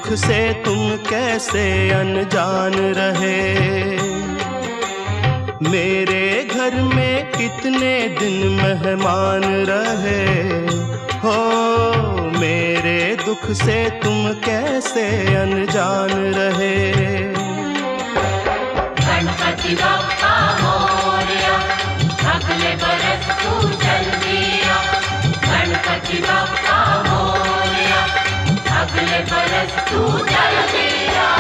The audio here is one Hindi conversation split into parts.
दुख से तुम कैसे अनजान रहे। मेरे घर में कितने दिन मेहमान रहे हो, मेरे दुख से तुम कैसे अनजान रहे। गणपति बप्पा मोरया, अगले बरस तू जल्दी आ। गणपति बप्पा मोरया, अगले बरस तू जल्दी आ।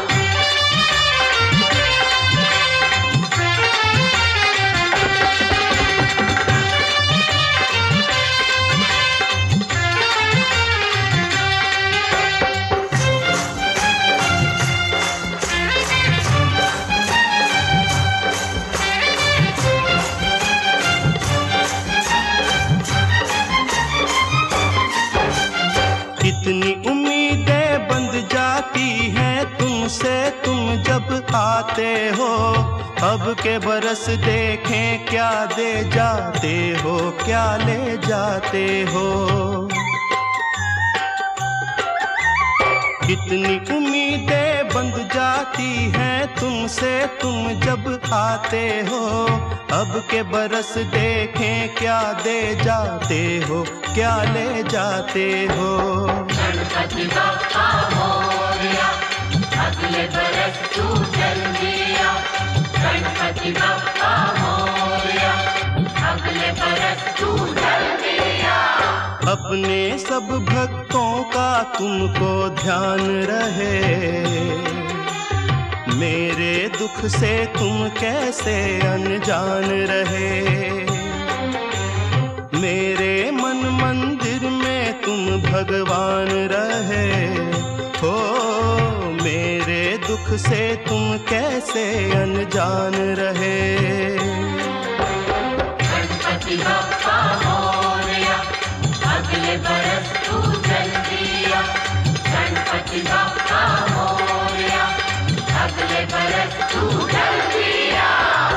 कितनी उम्मीदें बंध जाती हैं तुमसे तुम जब आते हो। अब के बरस देखें क्या दे जाते हो, क्या ले जाते हो। कितनी उम्मीदें बंध जाती हैं तुमसे तुम जब आते हो। अब के बरस देखें क्या दे जाते हो, क्या ले जाते हो। गणपति बप्पा मोरया, अगले बरस तू जल्दी आ। गणपति बप्पा मोरया, अगले बरस तू जल्दी आ। अपने सब भक्तों का तुमको ध्यान रहे। मेरे दुख से तुम कैसे अनजान रहे। मेरे मन मंदिर में तुम भगवान रहे हो, मेरे दुख से तुम कैसे अनजान रहे। गणपति बप्पा मोरया, अगले बरस तू जल्दी आ। गणपति बप्पा मोरया, अगले बरस तू जल्दी आ।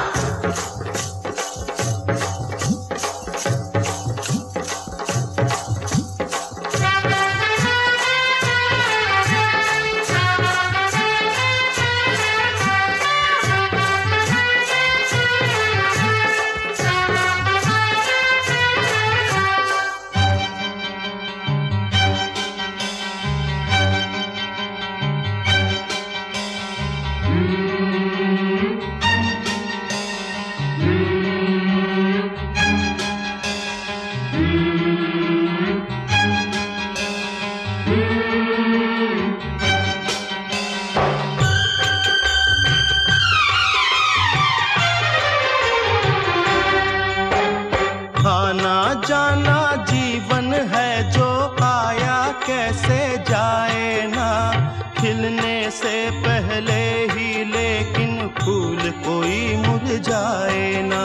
आना जाना जीवन है जो आया कैसे जाए ना। खिलने से पहले ही लेकिन फूल कोई मुरझाए ना।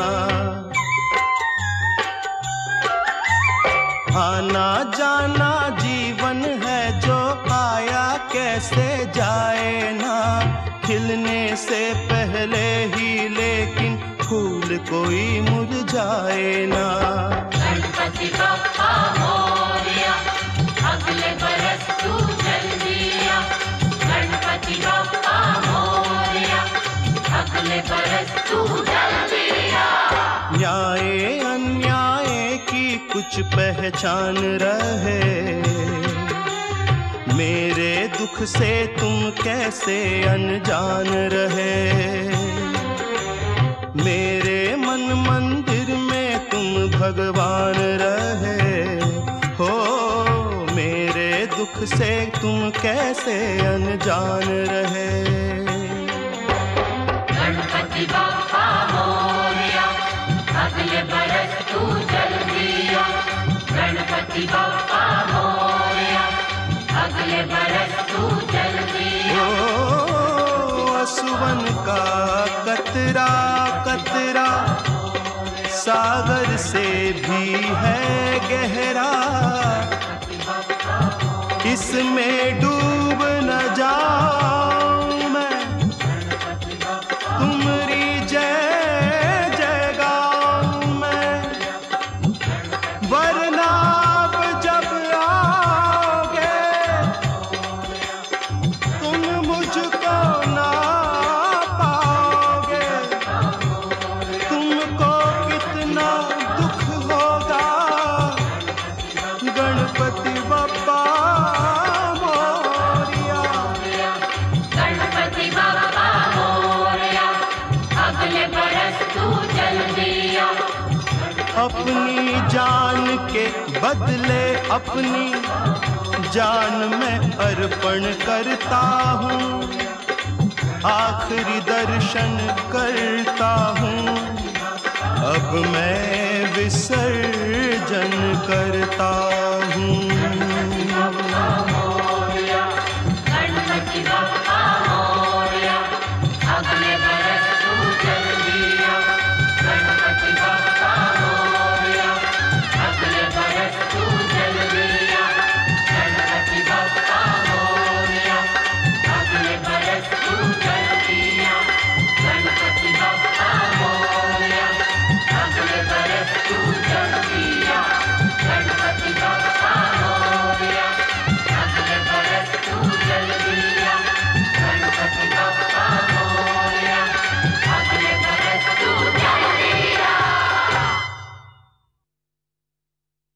आना जाना जीवन है जो आया कैसे जाए ना। खिलने से पहले ही लेकिन फूल कोई मुरझाए ना। गणपति बप्पा मोरया, अगले बरस तू जल्दी आ। गणपति बप्पा मोरया, अगले बरस तू जल्दी आ। न्याय अन्याय की कुछ पहचान रहे। मेरे दुख से तुम कैसे अनजान रहे। मेरे मन मंदिर में तुम भगवान रहे हो, मेरे दुख से तुम कैसे अनजान रहे। गणपति बप्पा मोरया, अगले बरस तू जल्दी आ। गणपति बप्पा मोरया, अगले बरस तू जल्दी आ। असुवन का कतरा कतरा सागर से भी है गहरा। इसमें डूब न जाऊं मैं, तुम्हारी जय जय गाऊं मैं। वरना जब आओगे बदले अपनी जान में अर्पण करता हूँ, आखिरी दर्शन करता हूँ, अब मैं विसर्जन करता हूँ।